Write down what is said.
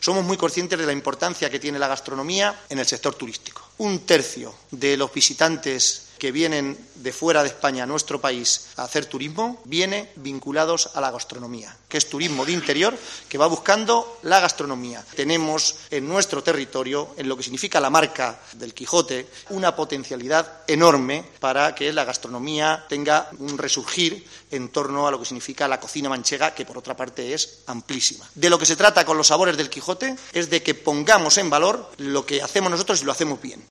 Somos muy conscientes de la importancia que tiene la gastronomía en el sector turístico. 1/3 de los visitantes que vienen de fuera de España a nuestro país a hacer turismo viene vinculados a la gastronomía, que es turismo de interior que va buscando la gastronomía. Tenemos en nuestro territorio, en lo que significa la marca del Quijote, una potencialidad enorme para que la gastronomía tenga un resurgir en torno a lo que significa la cocina manchega, que por otra parte es amplísima. De lo que se trata con los sabores del Quijote es de que pongamos en valor lo que hacemos nosotros y lo hacemos bien.